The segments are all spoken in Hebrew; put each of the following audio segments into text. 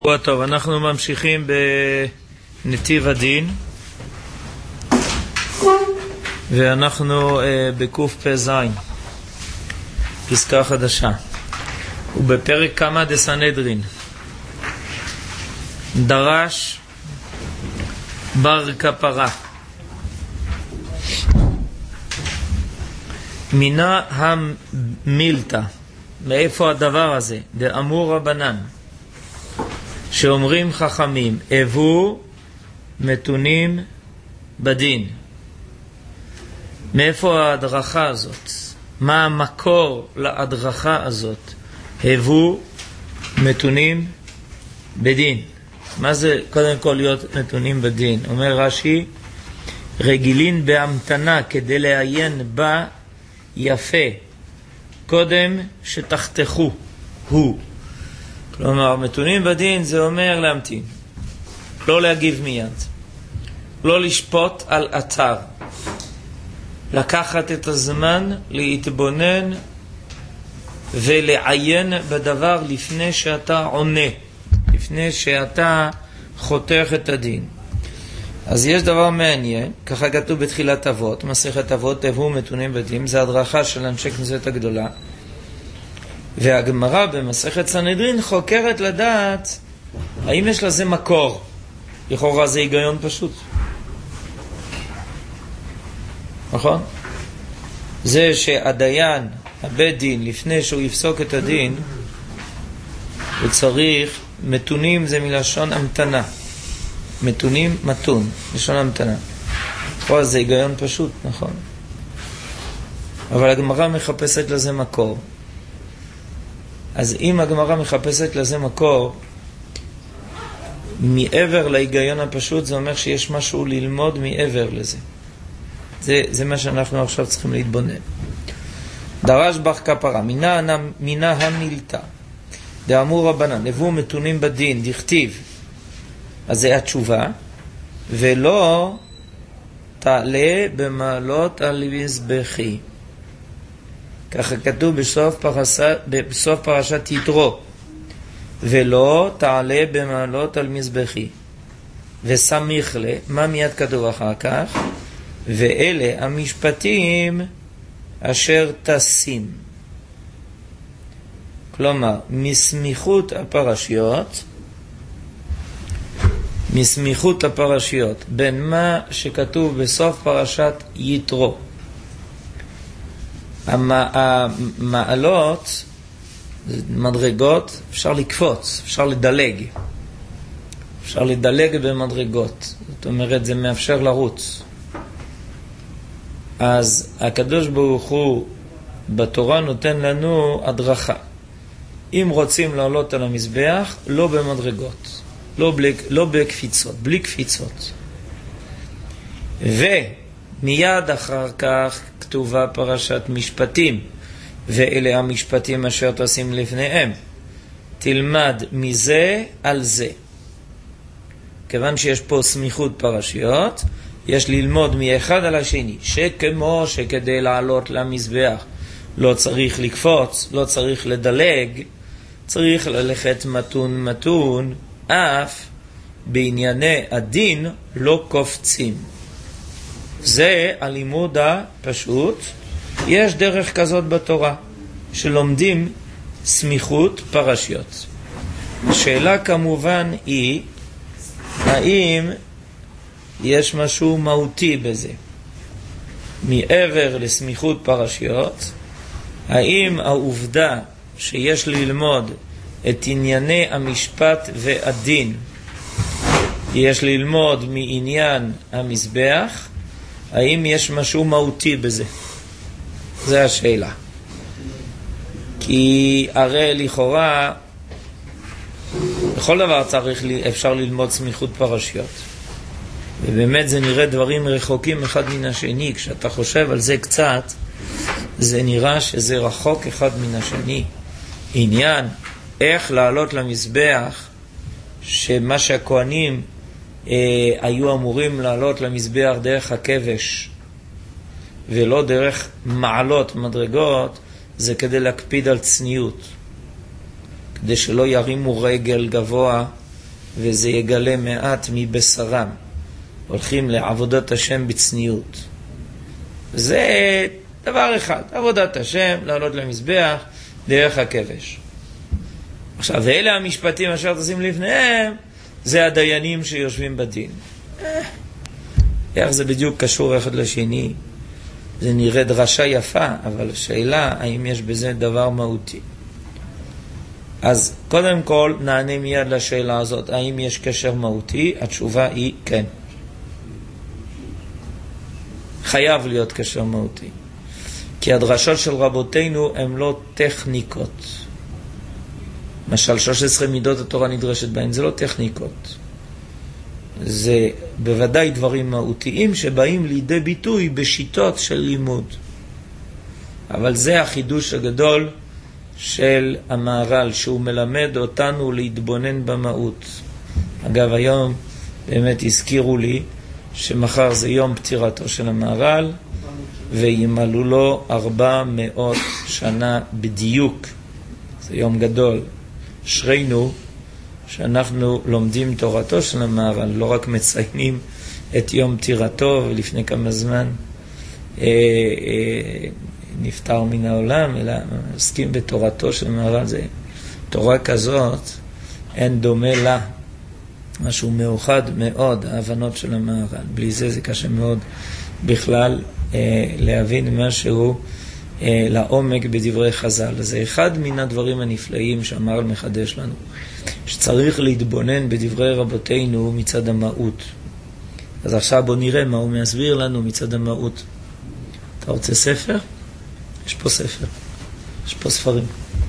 טוב, אנחנו ממשיכים בנתיב הדין ואנחנו בקוף פ"ז, פסקה חדשה, ובפרק קמא דסנהדרין. דרש בר כפרה מינה המילתא, מאיפה הדבר הזה? דאמור רבנן, שאומרים חכמים, הבו מתונים בדין. מאיפה ההדרכה הזאת? מה המקור להדרכה הזאת? הבו מתונים בדין. מה זה קודם כל להיות מתונים בדין? אומר רש"י, רגילים בהמתנה כדי לעיין בה יפה קודם שתחתכו הוא. כלומר, מתונים בדין זה אומר להמתין, לא להגיב מיד, לא לשפוט על אתר, לקחת את הזמן להתבונן ולעיין בדבר לפני שאתה עונה, לפני שאתה חותך את הדין. אז יש דבר מעניין, ככה כתוב בתחילת אבות, מסכת אבות, הבו מתונים בדין, זה הדרכה של אנשי כנסת הגדולה. והגמרא במסכת סנהדרין חוקרת לדעת האם יש לזה מקור. לכאורה זה היגיון פשוט, נכון? זה שהדיין, הבית דין, לפני שהוא יפסוק את הדין, הוא צריך, מתונים זה מלשון המתנה, מתונים מתון, לשון המתנה. לכאורה זה היגיון פשוט, נכון? אבל הגמרא מחפשת לזה מקור. אז אם הגמרא מחפשת לזה מקור, מעבר להיגיון הפשוט, זה אומר שיש משהו ללמוד מעבר לזה. זה מה שאנחנו עכשיו צריכים להתבונן. דרש בר כפרה, מינה המילתא, דאמור רבנן, הבו מתונים בדין, דכתיב. אז זה התשובה, ולא תעלה במעלות על מזבחי. ככה כתוב בסוף פרשת יתרו, ולא תעלה במעלות על מזבחי. וסמיך לה, מה מיד כתוב אחר כך? ואלה המשפטים אשר תשים. כלומר, מסמיכות הפרשיות בין מה שכתוב בסוף פרשת יתרו, המעלות, מדרגות, אפשר לקפוץ, אפשר לדלג במדרגות, זאת אומרת זה מאפשר לרוץ. אז הקדוש ברוך הוא בתורה נותן לנו הדרכה. אם רוצים לעלות על המזבח, לא במדרגות, לא בקפיצות, בלי קפיצות. ומיד אחר כך כתובה פרשת משפטים, ואלה המשפטים אשר תשים לפניהם. תלמד מזה על זה. כיוון שיש פה סמיכות פרשיות, יש ללמוד מאחד על השני, שכמו שכדי לעלות למזבח לא צריך לקפוץ, לא צריך לדלג, צריך ללכת מתון מתון, אף בענייני הדין לא קופצים. זה הלימוד הפשוט. יש דרך כזאת בתורה, שלומדים סמיכות פרשיות. השאלה כמובן היא, האם יש משהו מהותי בזה? מעבר לסמיכות פרשיות, האם העובדה שיש ללמוד את ענייני המשפט והדין, יש ללמוד מעניין המזבח, האם יש משהו מהותי בזה? זה השאלה. כי הרי לכאורה בכל דבר אפשר ללמוד סמיכות פרשיות, ובאמת זה נראה דברים רחוקים אחד מן השני. כשאתה חושב על זה קצת, זה נראה שזה רחוק אחד מן השני. עניין איך לעלות למזבח, שמה שהכהנים היו אמורים לעלות למזבח דרך הכבש ולא דרך מעלות, מדרגות, זה כדי להקפיד על צניעות, כדי שלא ירימו רגל גבוה וזה יגלה מעט מבשרם. הולכים לעבודת השם בצניעות. זה דבר אחד, עבודת השם, לעלות למזבח, דרך הכבש. עכשיו, ואלה המשפטים אשר תשים לפניהם, זה הדיינים שיושבים בדין. איך זה בדיוק קשור אחד לשני? זה נראה דרשה יפה, אבל השאלה, האם יש בזה דבר מהותי? אז קודם כל, נענה מיד לשאלה הזאת, האם יש קשר מהותי? התשובה היא כן. חייב להיות קשר מהותי. כי הדרשות של רבותינו הן לא טכניקות. למשל, 13 מידות התורה נדרשת בהן, זה לא טכניקות. זה בוודאי דברים מהותיים שבאים לידי ביטוי בשיטות של לימוד. אבל זה החידוש הגדול של המהר"ל, שהוא מלמד אותנו להתבונן במהות. אגב, היום באמת הזכירו לי שמחר זה יום פטירתו של המהר"ל, וימלאו לו 400 שנה בדיוק. זה יום גדול. אשרינו שאנחנו לומדים תורתו של המהר"ל, לא רק מציינים את יום פטירתו, ולפני כמה זמן נפטר מן העולם, אלא עוסקים בתורתו של המהר"ל. זה תורה כזאת, אין דומה לה. משהו מאוחד מאוד, ההבנות של המהר"ל. בלי זה זה קשה מאוד בכלל להבין משהו לעומק בדברי חז"ל. זה אחד מן הדברים הנפלאים שהמהר"ל מחדש לנו, שצריך להתבונן בדברי רבותינו מצד המהות. אז עכשיו בוא נראה מה הוא מסביר לנו מצד המהות. אתה רוצה ספר? יש פה ספר. יש פה ספרים.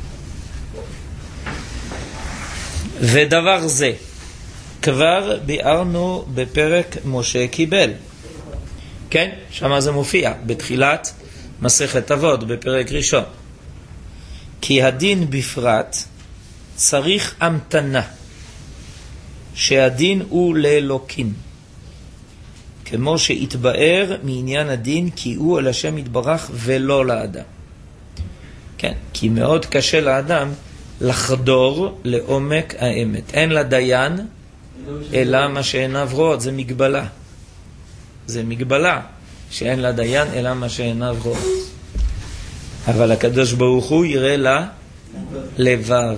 ודבר זה כבר ביארנו בפרק משה קיבל. כן? שמה זה מופיע בתחילת מסכת אבות בפרק ראשון. כי הדין בפרט צריך המתנה, שהדין הוא לאלוקים, כמו שהתבאר מעניין הדין כי הוא על השם יתברך ולא לאדם. כן, כי מאוד קשה לאדם לחדור לעומק האמת. אין לדיין אלא מה שעיניו רואות, זה מגבלה. זה מגבלה שאין לדיין אלא מה שעיניו רואות. אבל הקדוש ברוך הוא יראה לה לבב.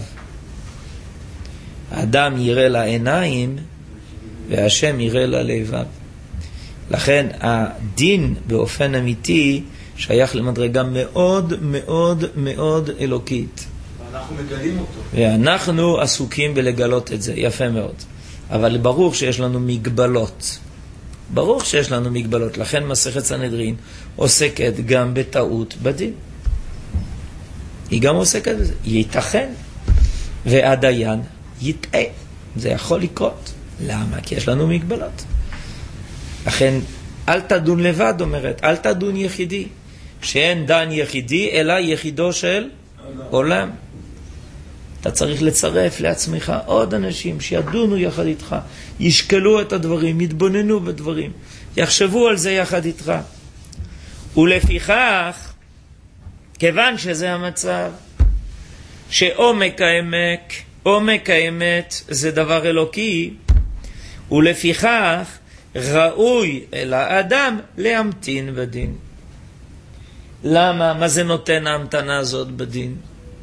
האדם יראה לעיניים והשם יראה לה לבב. לכן הדין באופן אמיתי שייך למדרגה מאוד מאוד מאוד אלוקית. ואנחנו מגלים אותו. ואנחנו עסוקים בלגלות את זה, יפה מאוד. אבל ברור שיש לנו מגבלות. ברור שיש לנו מגבלות. לכן מסכת סנהדרין עוסקת גם בטעות בדין. היא גם עוסקת בזה. ייתכן והדיין יטעה. זה יכול לקרות. למה? כי יש לנו מגבלות. לכן אל תדון לבד, אומרת, אל תדון יחידי. שאין דן יחידי אלא יחידו של עולם. אתה צריך לצרף לעצמך עוד אנשים שידונו יחד איתך, ישקלו את הדברים, יתבוננו בדברים, יחשבו על זה יחד איתך. ולפיכך, כיוון שזה המצב, שעומק האמת זה דבר אלוקי, ולפיכך ראוי אל האדם להמתין בדין. למה? מה זה נותן ההמתנה הזאת בדין?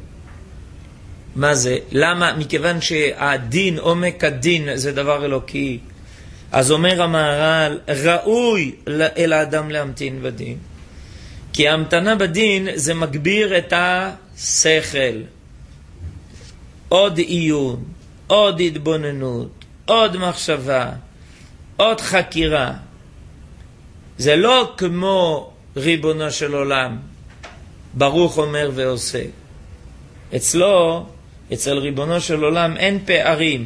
מה זה? למה? מכיוון שהדין, עומק הדין זה דבר אלוקי, אז אומר המהר"ל, ראוי אל האדם להמתין בדין. כי ההמתנה בדין זה מגביר את השכל. עוד עיון, עוד התבוננות, עוד מחשבה, עוד חקירה. זה לא כמו ריבונו של עולם, ברוך אומר ועושה. אצלו, אצל ריבונו של עולם אין פערים.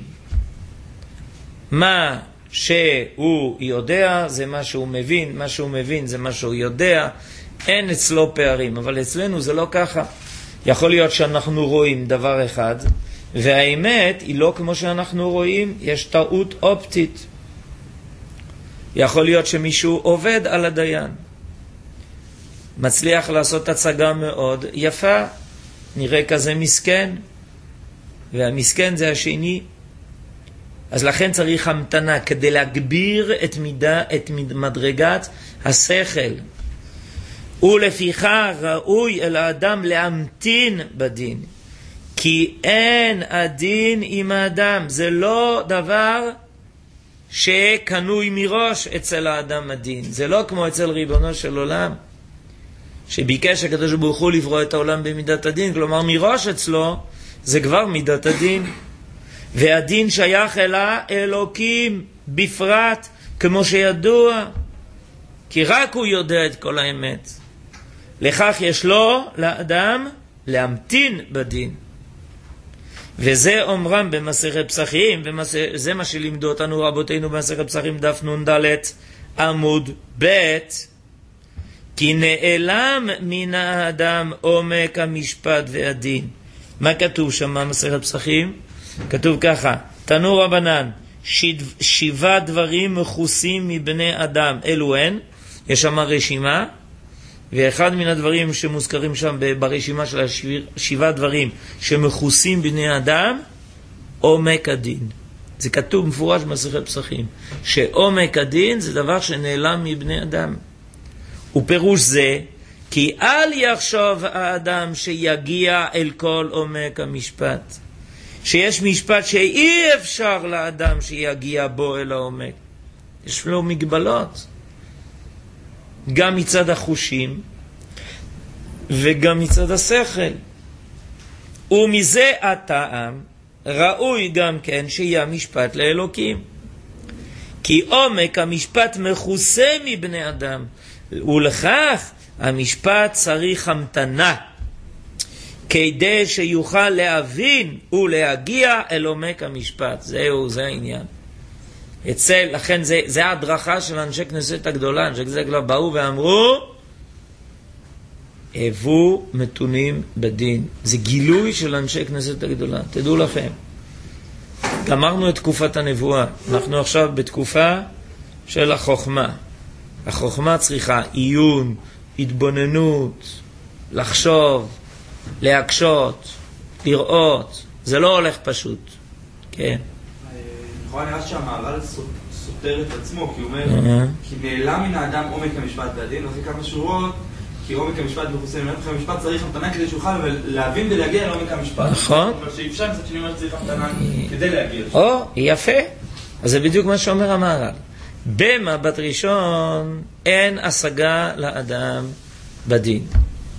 מה שהוא יודע זה מה שהוא מבין, מה שהוא מבין זה מה שהוא יודע. אין אצלו פערים, אבל אצלנו זה לא ככה. יכול להיות שאנחנו רואים דבר אחד, והאמת היא לא כמו שאנחנו רואים, יש טעות אופטית. יכול להיות שמישהו עובד על הדיין, מצליח לעשות הצגה מאוד יפה, נראה כזה מסכן, והמסכן זה השני, אז לכן צריך המתנה כדי להגביר את מדרגת השכל. ולפיכך ראוי אל האדם להמתין בדין, כי אין הדין עם האדם. זה לא דבר שקנוי מראש אצל האדם הדין. זה לא כמו אצל ריבונו של עולם, שביקש הקדוש ברוך הוא לברוא את העולם במידת הדין. כלומר מראש אצלו זה כבר מידת הדין, והדין שייך אל האלוקים בפרט, כמו שידוע, כי רק הוא יודע את כל האמת. לכך יש לו, לאדם, להמתין בדין. וזה אומרם במסכת פסחים, וזה מה שלימדו אותנו רבותינו במסכת פסחים דף נ"ד עמוד ב', כי נעלם מן האדם עומק המשפט והדין. מה כתוב שם במסכת פסחים? כתוב ככה: תנו רבנן, 7 דברים מכוסים מבני אדם, אלו הן. יש שם רשימה, ואחד מן הדברים שמוזכרים שם ברשימה של 7 דברים שמכוסים בני אדם, עומק הדין. זה כתוב מפורש במסכת פסחים, שעומק הדין זה דבר שנעלם מבני אדם. ופירוש זה, כי אל יחשוב האדם שיגיע אל כל עומק המשפט, שיש משפט שאי אפשר לאדם שיגיע בו אל העומק. יש לו מגבלות, גם מצד החושים וגם מצד השכל. ומזה הטעם ראוי גם כן שיהיה משפט לאלוקים, כי עומק המשפט מכוסה מבני אדם, ולכך המשפט צריך המתנה כדי שיוכל להבין ולהגיע אל עומק המשפט. זה העניין. לכן זה ההדרכה של אנשי כנסת הגדולה. אנשי כנסת הגדולה באו ואמרו, הבו מתונים בדין. זה גילוי של אנשי כנסת הגדולה. תדעו לכם, גמרנו את תקופת הנבואה, אנחנו עכשיו בתקופה של החוכמה. החוכמה צריכה עיון, התבוננות, לחשוב, להקשות, לראות. זה לא הולך פשוט. כן. לכאורה נראה שהמהר"ל סותר את עצמו, כי הוא אומר, כי נעלם מן האדם עומק המשפט והדין, ועושה כמה שורות, כי עומק המשפט מכוסה מן עומק המשפט, צריך המתנה כדי שיוכל להבין ולהגיע לעומק המשפט. נכון. אבל שאפשר, מצד שני אומר שצריך המתנה כדי להגיע. יפה. אז זה בדיוק מה שאומר המהר"ל. במבט ראשון אין השגה לאדם בדין.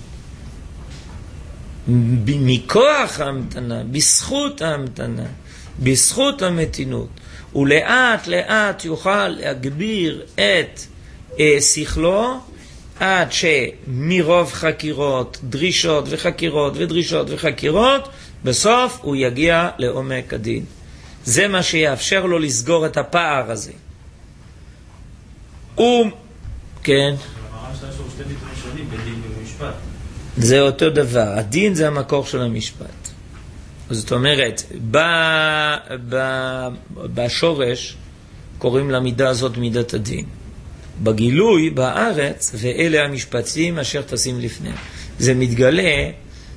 מכוח ההמתנה, בזכות ההמתנה, בזכות המתינות, ולאט לאט יוכל להגביר את שכלו, עד שמרוב חקירות, דרישות וחקירות ודרישות וחקירות, בסוף הוא יגיע לעומק הדין. זה מה שיאפשר לו לסגור את הפער הזה. כן. זה אותו דבר. הדין זה המקור של המשפט. זאת אומרת, בשורש קוראים למידה הזאת מידת הדין. בגילוי, בארץ, ואלה המשפטים אשר תשים לפני. זה מתגלה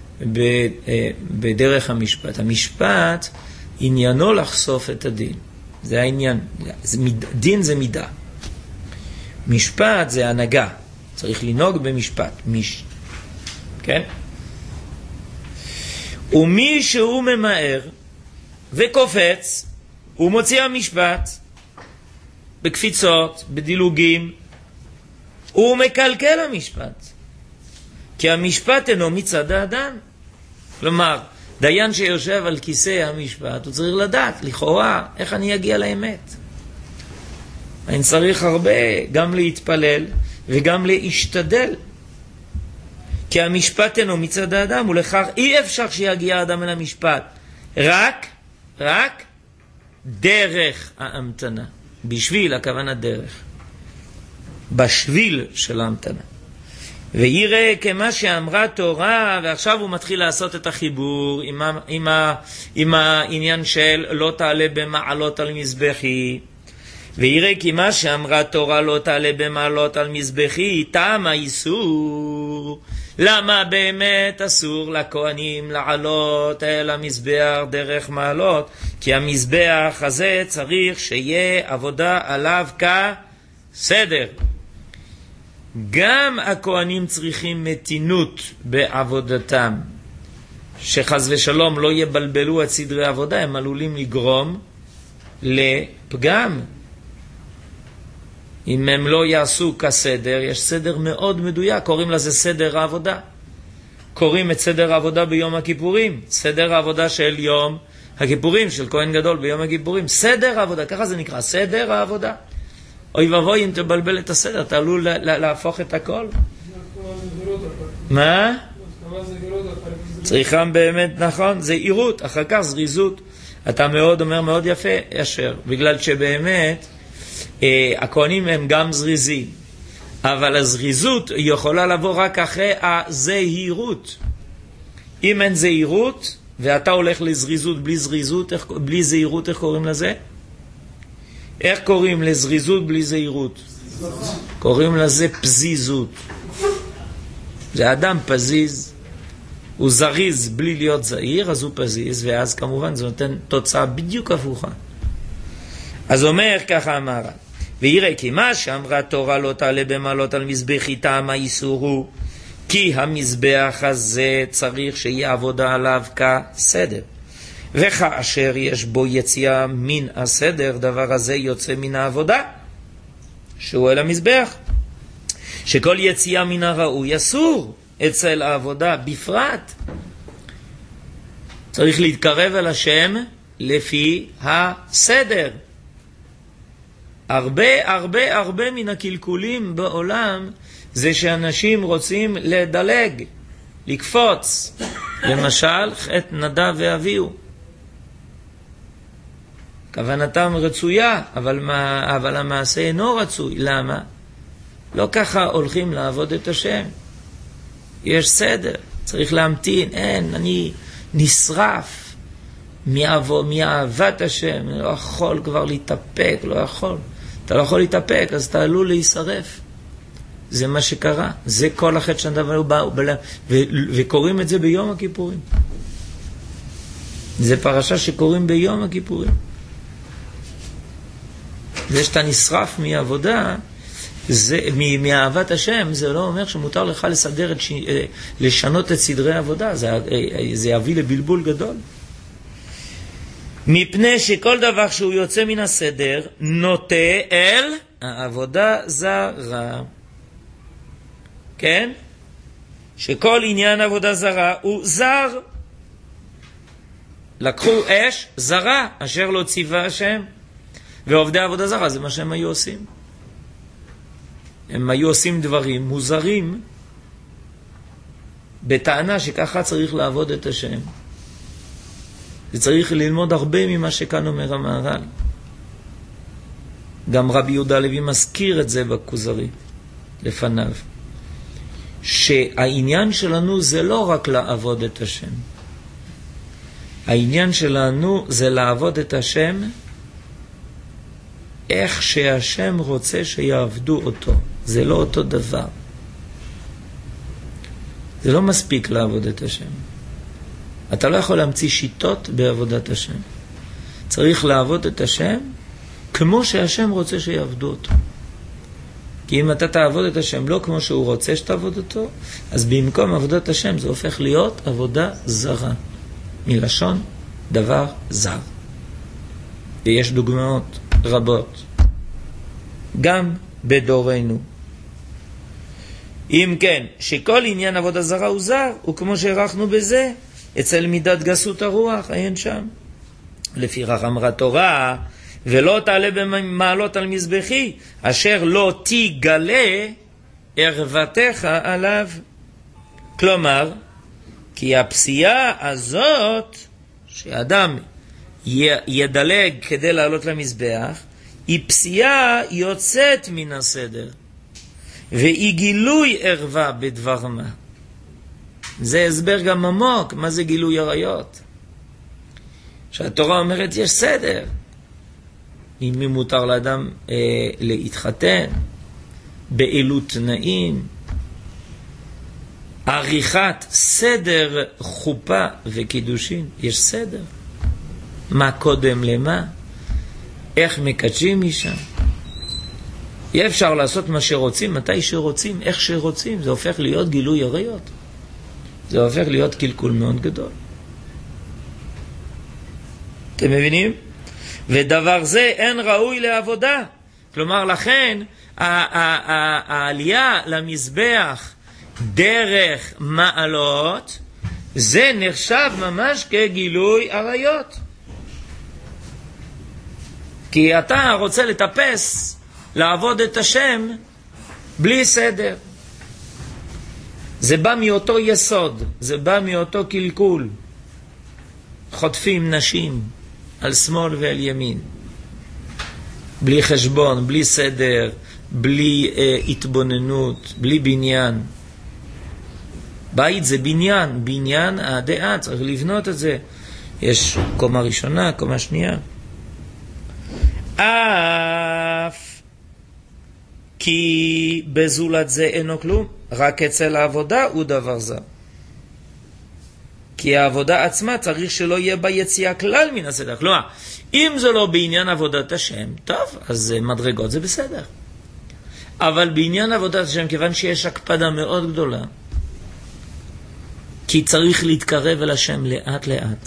בדרך המשפט. המשפט עניינו לחשוף את הדין. זה העניין. דין זה מידה. משפט זה הנהגה. צריך לנהוג במשפט. כן? ומי שהוא ממהר וקופץ, הוא מוציא המשפט בקפיצות, בדילוגים, הוא מקלקל המשפט. כי המשפט אינו מצד האדם. כלומר, דיין שיושב על כיסא המשפט, הוא צריך לדעת, לכאורה, איך אני אגיע לאמת. אני צריך הרבה, גם להתפלל וגם להשתדל. כי המשפט אינו מצד האדם, ולכך אי אפשר שיגיע האדם אל המשפט. רק דרך ההמתנה. בשביל, הכוונה דרך. בשביל של ההמתנה. ויראה כמה שאמרה תורה, ועכשיו הוא מתחיל לעשות את החיבור עם העניין של לא תעלה במעלות על מזבחי. ויראה כי מה שאמרה תורה לא תעלה במעלות על מזבחי, טעם האיסור. למה באמת אסור לכהנים לעלות אל המזבח דרך מעלות? כי המזבח הזה צריך שיהיה עבודה עליו כסדר. גם הכהנים צריכים מתינות בעבודתם, שחס ושלום לא יבלבלו את סדרי העבודה, הם עלולים לגרום לפגם. אם הם לא יעשו כסדר, יש סדר מאוד מדויק, קוראים לזה סדר העבודה. קוראים את סדר העבודה ביום הכיפורים, סדר העבודה של יום הכיפורים, של כהן גדול ביום הכיפורים, סדר העבודה, ככה זה נקרא, סדר העבודה. אוי ובוי אם תבלבל את הסדר, אתה עלול להפוך את הכל. מה? צריכם באמת, נכון, זה עירות, אחר כך זריזות. אתה מאוד אומר מאוד יפה, ישר, בגלל שבאמת הכהנים הם גם זריזים, אבל הזריזות יכולה לבוא רק אחרי הזהירות. אם אין זהירות ואתה הולך לזריזות בלי זהירות, איך קוראים לזה? איך קוראים לזריזות בלי זהירות? קוראים לזה פזיזות. זה אדם פזיז, הוא זריז בלי להיות זהיר, אז הוא פזיז, ואז כמובן זה נותן תוצאה בדיוק הפוכה. אז אומר ככה אמר, ויראה כי מה שאמרה תורה לא תעלה במעלות על מזבחי, טעם האיסור הוא כי המזבח הזה צריך שיהיה עבודה עליו כסדר, וכאשר יש בו יציאה מן הסדר, דבר הזה יוצא מן העבודה שהוא אל המזבח, שכל יציאה מן הראוי אסור אצל העבודה בפרט. צריך להתקרב אל השם לפי הסדר. הרבה מן הקלקולים בעולם זה שאנשים רוצים לדלג, לקפוץ. למשל, חטא נדב ואביהו. כוונתם רצויה, אבל המעשה אינו רצוי. למה? לא ככה הולכים לעבוד את השם. יש סדר, צריך להמתין. אין, אני נשרף מאהבת השם, אני לא יכול כבר להתאפק, לא יכול. אתה לא יכול להתאפק, אז אתה עלול להישרף. זה מה שקרה, זה כל החטא שנדב באו, וקוראים את זה ביום הכיפורים. זה פרשה שקוראים ביום הכיפורים. זה שאתה נשרף מעבודה, מאהבת השם, זה לא אומר שמותר לך לסדר לשנות את סדרי העבודה, זה יביא לבלבול גדול. מפני שכל דבר שהוא יוצא מן הסדר נוטה אל העבודה זרה. כן? שכל עניין עבודה זרה הוא זר. לקחו אש זרה אשר לא ציווה השם, ועובדי עבודה זרה זה מה שהם היו עושים. הם היו עושים דברים מוזרים בטענה שככה צריך לעבוד את השם. וצריך ללמוד הרבה ממה שכאן אומר המהר"ל. גם רבי יהודה הלוי מזכיר את זה בכוזרי לפניו, שהעניין שלנו זה לא רק לעבוד את השם. העניין שלנו זה לעבוד את השם איך שהשם רוצה שיעבדו אותו. זה לא אותו דבר. זה לא מספיק לעבוד את השם. אתה לא יכול להמציא שיטות בעבודת השם. צריך לעבוד את השם כמו שהשם רוצה שיעבדו אותו. כי אם אתה תעבוד את השם לא כמו שהוא רוצה שתעבוד אותו, אז במקום עבודת השם זה הופך להיות עבודה זרה. מלשון דבר זר. ויש דוגמאות רבות. גם בדורנו. אם כן, שכל עניין עבודה זרה הוא זר, וכמו שהערכנו בזה, אצל מידת גסות הרוח, אין שם. לפיכך אמרה תורה, ולא תעלה במעלות על מזבחי, אשר לא תגלה ערוותך עליו. כלומר, כי הפסיעה הזאת, שאדם ידלג כדי לעלות למזבח, היא פסיעה יוצאת מן הסדר, והיא גילוי ערווה בדבר מה. זה הסבר גם עמוק, מה זה גילוי עריות. שהתורה אומרת יש סדר. עם מי מותר לאדם להתחתן, באילו תנאים, עריכת סדר חופה וקידושין, יש סדר. מה קודם למה, איך מקדשים משם. אי אפשר לעשות מה שרוצים, מתי שרוצים, איך שרוצים, זה הופך להיות גילוי עריות. זה הופך להיות קלקול מאוד גדול. אתם מבינים? ודבר זה אין ראוי לעבודה. כלומר, לכן, העלייה למזבח דרך מעלות, זה נחשב ממש כגילוי עריות. כי אתה רוצה לטפס, לעבוד את השם, בלי סדר. זה בא מאותו יסוד, זה בא מאותו קלקול. חוטפים נשים על שמאל ועל ימין. בלי חשבון, בלי סדר, בלי התבוננות, בלי בניין. בית זה בניין, בניין הדעה, צריך לבנות את זה. יש קומה ראשונה, קומה שנייה. אף כי בזולת זה אינו כלום, רק אצל העבודה הוא דבר זר. כי העבודה עצמה צריך שלא יהיה בה יציאה כלל מן הסדר. כלומר, אם זה לא בעניין עבודת השם, טוב, אז מדרגות זה בסדר. אבל בעניין עבודת השם, כיוון שיש הקפדה מאוד גדולה, כי צריך להתקרב אל השם לאט לאט,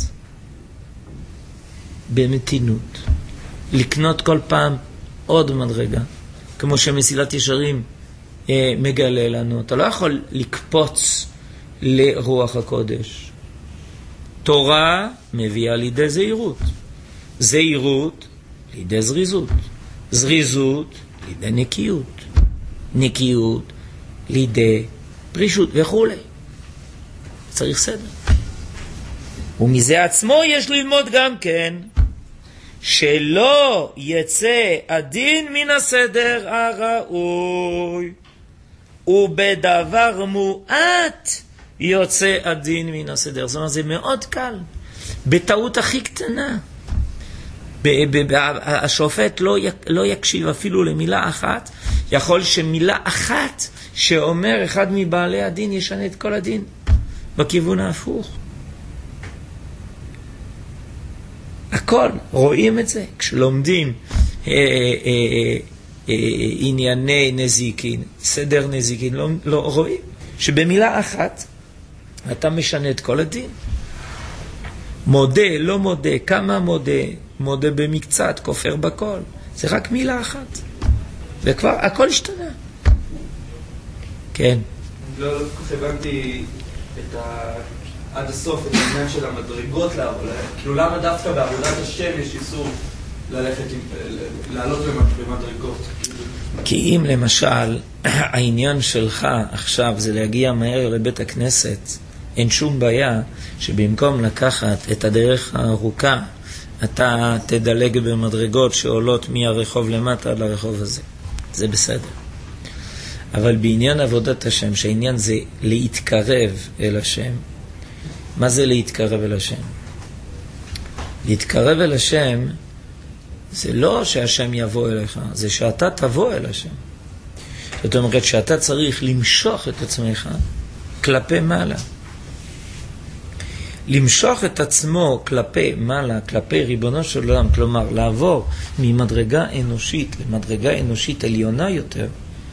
במתינות, לקנות כל פעם עוד מדרגה, כמו שמסילת ישרים מגלה לנו. אתה לא יכול לקפוץ לרוח הקודש. תורה מביאה לידי זהירות, זהירות לידי זריזות, זריזות לידי נקיות, נקיות לידי פרישות וכו'. צריך סדר. ומזה עצמו יש ללמוד גם כן שלא יצא הדין מן הסדר הראוי, ובדבר מועט יוצא הדין מן הסדר. זאת אומרת, זה מאוד קל. בטעות הכי קטנה. השופט לא יקשיב אפילו למילה אחת. יכול שמילה אחת שאומר אחד מבעלי הדין ישנה את כל הדין בכיוון ההפוך. הכל, רואים את זה. כשלומדים ענייני נזיקין, סדר נזיקין, לא רואים שבמילה אחת אתה משנה את כל הדין. מודה, לא מודה, כמה מודה, מודה במקצת, כופר בכל. זה רק מילה אחת. וכבר הכל השתנה. כן. לא כל כך הבנתי עד הסוף את העניין של המדרגות לעבודה. כאילו למה דווקא בעבודת השם יש איסור לעלות במדרגות? כי אם למשל העניין שלך עכשיו זה להגיע מהר לבית הכנסת, אין שום בעיה שבמקום לקחת את הדרך הארוכה אתה תדלג במדרגות שעולות מהרחוב למטה עד לרחוב הזה. זה בסדר. אבל בעניין עבודת השם, שהעניין זה להתקרב אל השם, מה זה להתקרב אל השם? להתקרב אל השם זה לא שהשם יבוא אליך, זה שאתה תבוא אל השם. זאת אומרת שאתה צריך למשוך את עצמך כלפי מעלה. למשוך את עצמו כלפי מעלה, כלפי ריבונו של עולם, כלומר לעבור ממדרגה אנושית למדרגה אנושית עליונה יותר,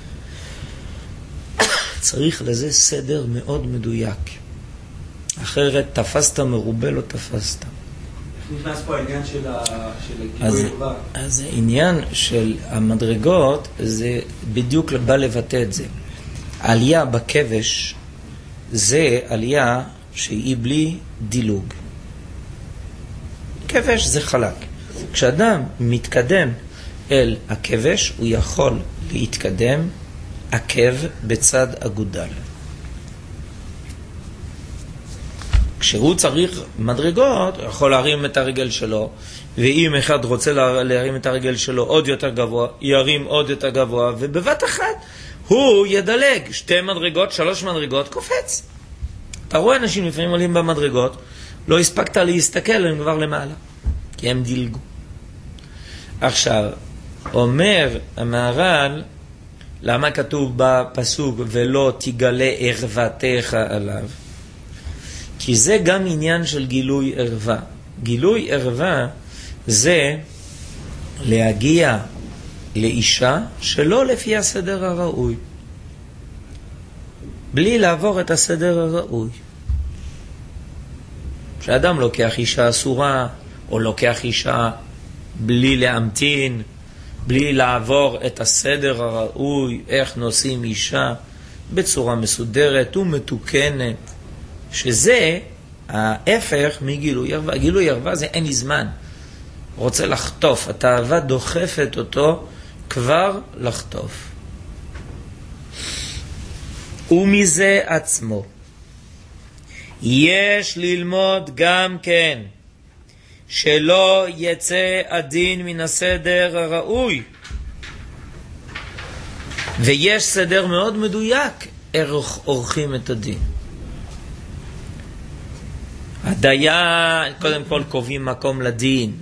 צריך לזה סדר מאוד מדויק. אחרת תפסת מרובה לא תפסת. נכנס פה העניין של גילוי ערווה. אז העניין של המדרגות זה בדיוק בא לבטא את זה. העלייה בכבש זה עלייה שהיא בלי דילוג. כבש זה חלק. כשאדם מתקדם אל הכבש, הוא יכול להתקדם עקב בצד אגודל. כשהוא צריך מדרגות, הוא יכול להרים את הרגל שלו, ואם אחד רוצה להרים את הרגל שלו עוד יותר גבוה, ירים עוד יותר גבוה, ובבת אחת הוא ידלג 2 מדרגות, 3 מדרגות, קופץ. אתה רואה אנשים לפעמים עולים במדרגות, לא הספקת להסתכל, הם כבר למעלה, כי הם דילגו. עכשיו, אומר המהר"ל, למה כתוב בפסוק ולא תגלה ערוותך עליו? כי זה גם עניין של גילוי ערווה. גילוי ערווה זה להגיע לאישה שלא לפי הסדר הראוי, בלי לעבור את הסדר הראוי. כשאדם לוקח אישה אסורה, או לוקח אישה בלי להמתין, בלי לעבור את הסדר הראוי, איך נושאים אישה בצורה מסודרת ומתוקנת, שזה ההפך מגילוי ערווה. גילוי ערווה זה אין לי זמן, רוצה לחטוף, התאווה דוחפת אותו כבר לחטוף. ומזה עצמו יש ללמוד גם כן שלא יצא הדין מן הסדר הראוי, ויש סדר מאוד מדויק איך עורכים את הדין. הדיין קודם כל קובעים מקום לדין,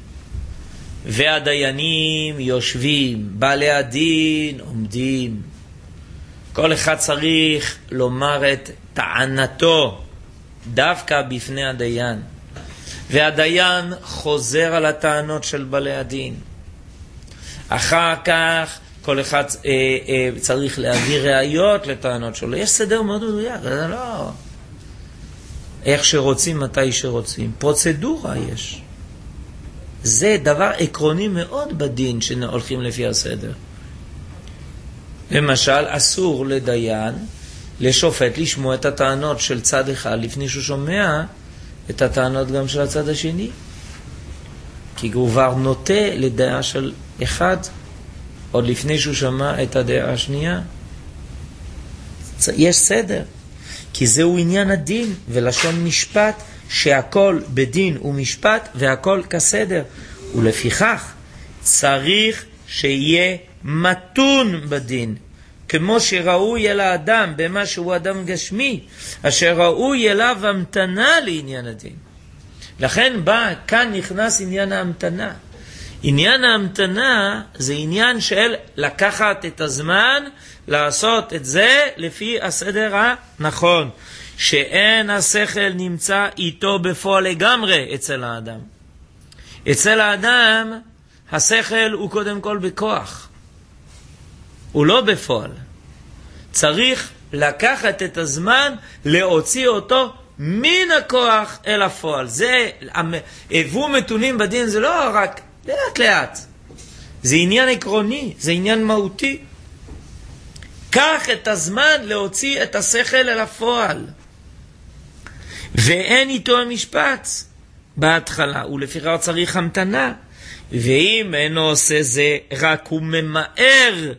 והדיינים יושבים, בעלי הדין עומדים, כל אחד צריך לומר את טענתו דווקא בפני הדיין, והדיין חוזר על הטענות של בעלי הדין. אחר כך כל אחד צריך להביא ראיות לטענות שלו. יש סדר מאוד מדויק, זה לא איך שרוצים, מתי שרוצים. פרוצדורה יש. זה דבר עקרוני מאוד בדין שהולכים לפי הסדר. למשל, אסור לדיין, לשופט, לשמוע את הטענות של צד אחד לפני שהוא שומע את הטענות גם של הצד השני. כי הוא כבר נוטה לדעה של אחד עוד לפני שהוא שמע את הדעה השנייה. יש סדר, כי זהו עניין הדין ולשון משפט, שהכל בדין ומשפט והכל כסדר, ולפיכך צריך שיהיה מתון בדין, כמו שראוי אל האדם במה שהוא אדם גשמי, אשר ראוי אליו המתנה לעניין הדין. לכן כאן נכנס עניין ההמתנה. עניין ההמתנה זה עניין של לקחת את הזמן, לעשות את זה לפי הסדר הנכון, שאין השכל נמצא איתו בפועל לגמרי אצל האדם. אצל האדם השכל הוא קודם כל בכוח, הוא לא בפועל. צריך לקחת את הזמן להוציא אותו מן הכוח אל הפועל. זה הבו מתונים בדין, זה לא רק לאט לאט, זה עניין עקרוני, זה עניין מהותי. קח את הזמן להוציא את השכל אל הפועל, ואין איתו המשפט בהתחלה, ולפיכך צריך המתנה. ואם אינו עושה זה, רק הוא ממהר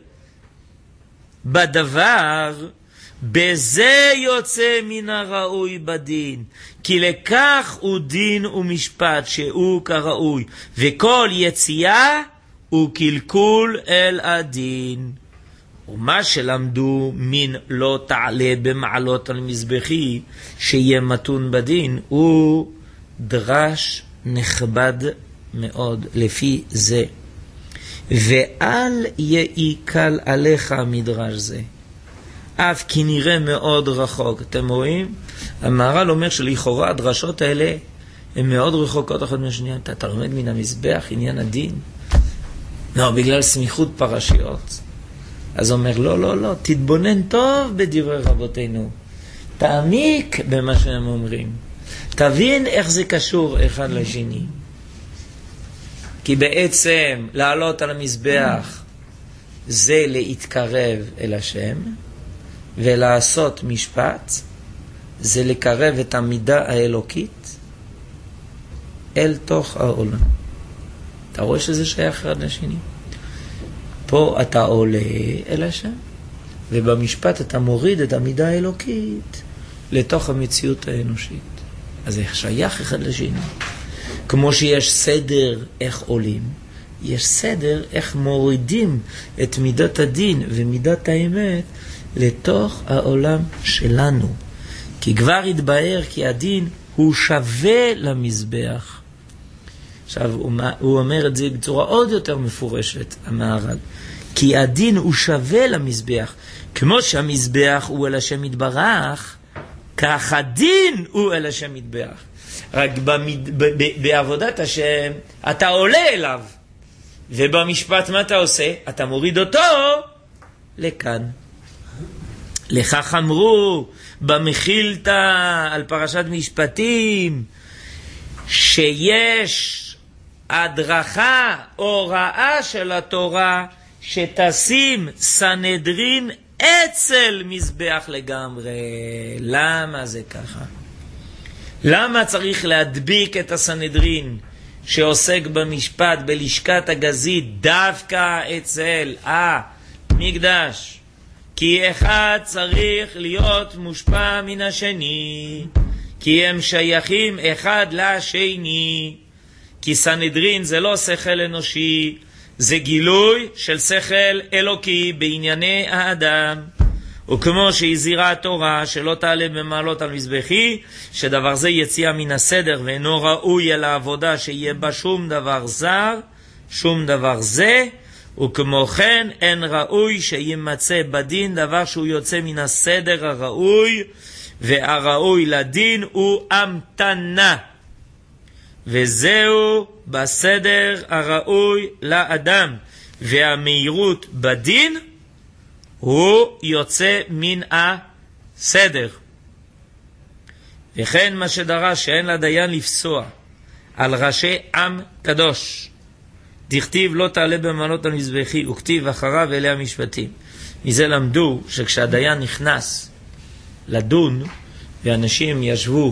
בדבר, בזה יוצא מן הראוי בדין, כי לכך הוא דין ומשפט שהוא כראוי, וכל יציאה הוא קלקול אל הדין. ומה שלמדו מן לא תעלה במעלות על מזבחי, שיהיה מתון בדין, הוא דרש נכבד מאוד לפי זה. ואל יעיקל עליך מדרש זה, אף כי נראה מאוד רחוק. אתם רואים? המהר"ל אומר שלכאורה הדרשות האלה הן מאוד רחוקות אחת מהשנייה. אתה לומד מן המזבח עניין הדין? לא, בגלל סמיכות פרשיות. אז אומר, לא, תתבונן טוב בדברי רבותינו, תעמיק במה שהם אומרים, תבין איך זה קשור אחד לשני. כי בעצם לעלות על המזבח זה להתקרב אל השם, ולעשות משפט זה לקרב את המידה האלוקית אל תוך העולם. אתה רואה שזה שייך אחד לשני? פה אתה עולה אל השם, ובמשפט אתה מוריד את המידה האלוקית לתוך המציאות האנושית. אז זה שייך אחד לשני. כמו שיש סדר איך עולים, יש סדר איך מורידים את מידת הדין ומידת האמת לתוך העולם שלנו. כי כבר התבהר כי הדין הוא שווה למזבח. עכשיו, הוא אומר את זה בצורה עוד יותר מפורשת, המהר"ל. כי הדין הוא שווה למזבח. כמו שהמזבח הוא אל השם יתברך, כך הדין הוא אל השם יתברך. רק בעבודת השם, אתה עולה אליו. ובמשפט מה אתה עושה? אתה מוריד אותו לכאן. לכך אמרו במחילתא על פרשת משפטים, שיש הדרכה, הוראה של התורה, שתשים סנהדרין אצל מזבח לגמרי. למה זה ככה? למה צריך להדביק את הסנהדרין שעוסק במשפט בלשכת הגזית דווקא אצל המקדש? כי אחד צריך להיות מושפע מן השני, כי הם שייכים אחד לשני. כי סנהדרין זה לא שכל אנושי, זה גילוי של שכל אלוקי בענייני האדם. וכמו שהזהירה התורה שלא תעלה במעלות על מזבחי, שדבר זה יציאה מן הסדר ואינו ראוי אל העבודה שיהיה בה שום דבר זר, שום דבר זה, וכמו כן אין ראוי שימצא בדין דבר שהוא יוצא מן הסדר הראוי, והראוי לדין הוא המתנה. וזהו בסדר הראוי לאדם, והמהירות בדין הוא יוצא מן הסדר. וכן מה שדרש שאין לדיין לפסוע על ראשי עם קדוש, דכתיב לא תעלה במעלות על מזבחי, וכתיב אחריו אלה המשפטים. מזה למדו שכשהדיין נכנס לדון ואנשים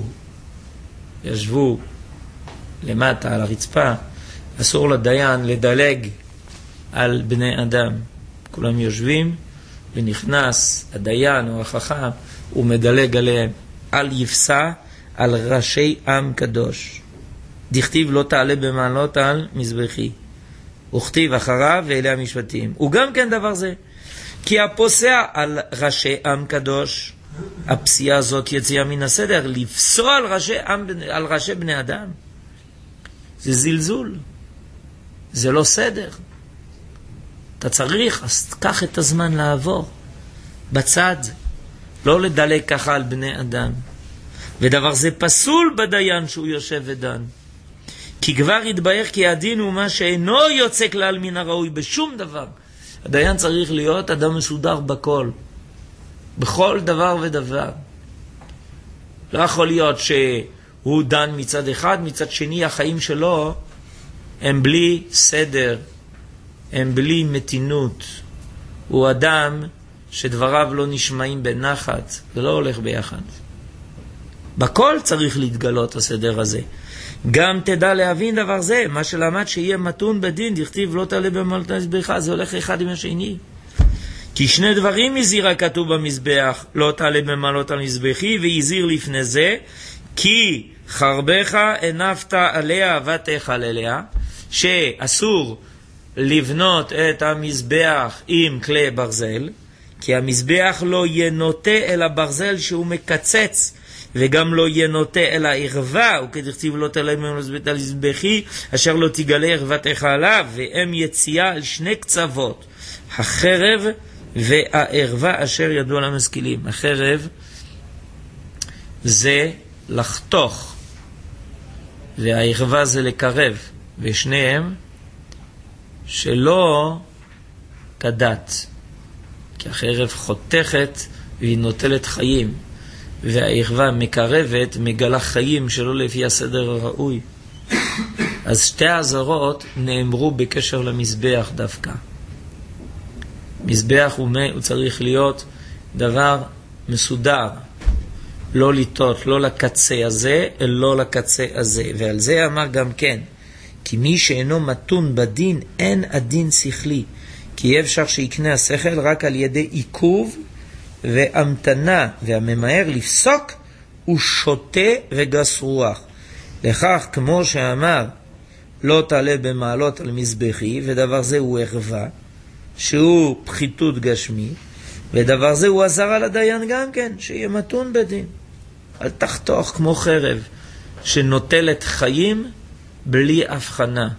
ישבו למטה על הרצפה, אסור לדיין לדלג על בני אדם. כולם יושבים ונכנס הדיין או החכם, הוא מדלג עליהם, על יפסע על ראשי עם קדוש. דכתיב לא תעלה במעלות על מזבחי, וכתיב אחריו ואלה המשפטים. הוא גם כן דבר זה, כי הפוסע על ראשי עם קדוש, הפסיעה הזאת יציאה מן הסדר. לפסוע על ראשי בני אדם זה זלזול, זה לא סדר. אתה צריך, אז קח את הזמן לעבור בצד, לא לדלג ככה על בני אדם. ודבר זה פסול בדיין שהוא יושב ודן, כי כבר יתבהר כי הדין הוא מה שאינו יוצא כלל מן הראוי בשום דבר. הדיין צריך להיות אדם מסודר בכל דבר ודבר. לא יכול להיות שהוא דן מצד אחד, מצד שני החיים שלו הם בלי סדר, הם בלי מתינות. הוא אדם שדבריו לא נשמעים בנחת, זה לא הולך ביחד. בכל צריך להתגלות הסדר הזה. גם תדע להבין דבר זה, מה שלמד שיהיה מתון בדין, דכתיב לא תעלה במעלות על מזבחך, זה הולך אחד עם השני. כי שני דברים הזהירה כתוב במזבח, לא תעלה במעלות על מזבחי, והזהיר לפני זה, כי חרבך הנפת עליה ותאכל אליה, שאסור לבנות את המזבח עם כלי ברזל, כי המזבח לא ינוטה אל הברזל שהוא מקצץ, וגם לא ינוטה אל הערווה, וכדכתיב לא תעלה במעלות על מזבחי, אשר לא תגלה ערוותך עליו, והם יציאה על שני קצוות, החרב והערווה אשר ידעו למשכילים. החרב זה לחתוך, והערווה זה לקרב, ושניהם שלא כדת, כי החרב חותכת והיא נוטלת חיים, והערווה מקרבת, מגלה חיים שלא לפי הסדר הראוי. אז שתי האזהרות נאמרו בקשר למזבח דווקא. מזבח הוא צריך להיות דבר מסודר, לא לטעות, לא לקצה הזה, אלא לקצה הזה. ועל זה אמר גם כן, כי מי שאינו מתון בדין, אין הדין שכלי, כי אפשר שיקנה השכל רק על ידי עיכוב והמתנה, והממהר לפסוק הוא שוטה וגס רוח. לכך כמו שאמר לא תעלה במעלות על מזבחי, ודבר זה הוא ערווה שהוא פחיתות גשמי, ודבר זה הוא עזר על הדיין גם כן, שיהיה מתון בדין. אל תחתוך כמו חרב שנוטלת חיים בלי הבחנה.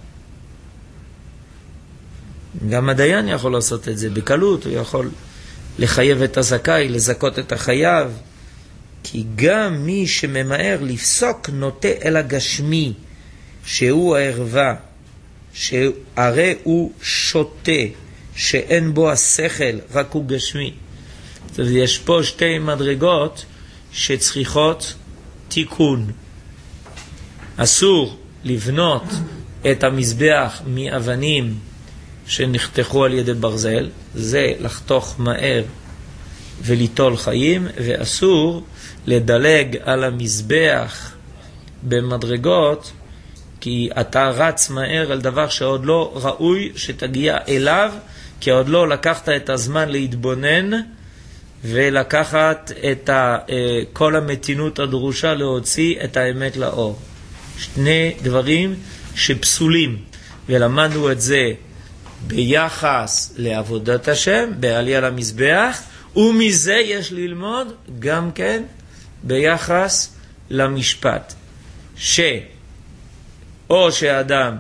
גם הדיין יכול לעשות את זה בקלות, הוא יכול לחייב את הזכאי, לזכות את החייב, כי גם מי שממהר לפסוק נוטה אל הגשמי, שהוא הערווה, שהרי הוא שוטה, שאין בו השכל, רק הוא גשמי. יש פה שתי מדרגות שצריכות תיקון. אסור לבנות את המזבח מאבנים שנחתכו על ידי ברזל, זה לחתוך מהר וליטול חיים, ואסור לדלג על המזבח במדרגות, כי אתה רץ מהר על דבר שעוד לא ראוי שתגיע אליו, כי עוד לא לקחת את הזמן להתבונן ולקחת את כל המתינות הדרושה להוציא את האמת לאור. שני דברים שפסולים, ולמדנו את זה ביחס לעבודת השם, בעלייה למזבח, ומזה יש ללמוד גם כן ביחס למשפט, או שהאדם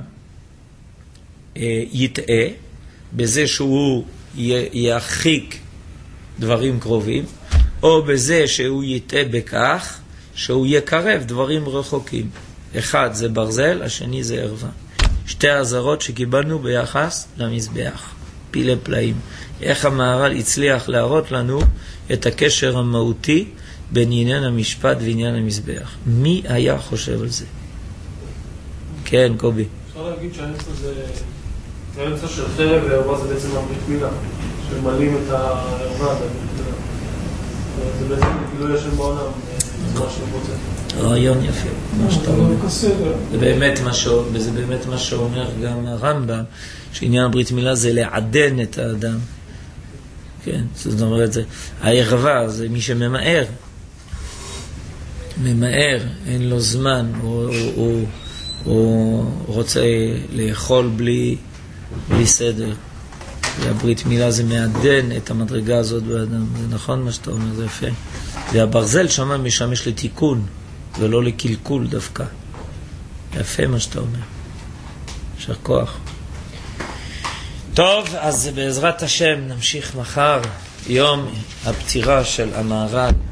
יטעה בזה שהוא ירחיק דברים קרובים, או בזה שהוא יטעה בכך שהוא יקרב דברים רחוקים. אחד זה ברזל, השני זה ערווה. שתי הזרות שקיבלנו ביחס למזבח, פילי פלאים. איך המהר"ל הצליח להראות לנו את הקשר המהותי בין עניין המשפט ועניין המזבח. מי היה חושב על זה? כן, קובי. אפשר להגיד שהאמצע זה... האמצע של חרב וערווה זה בעצם הברית מילה, שמלאים את הערווה בברית מילה. זה בעצם גילוי השם בעולם, זה מה שהוא רוצה. רעיון יפה, מה שאתה אומר. זה באמת מה שאומר גם הרמב"ם, שעניין הברית מילה זה לעדן את האדם. כן, זאת אומרת, הערווה זה מי שממהר. ממהר, אין לו זמן, הוא רוצה לאכול בלי סדר. והברית מילה זה מעדן את המדרגה הזאת באדם. זה נכון מה שאתה אומר, זה יפה. והברזל שם משמש לתיקון, ולא לקלקול דווקא. יפה מה שאתה אומר. יישר כוח. טוב, אז בעזרת השם נמשיך מחר, יום הפטירה של המהר"ל.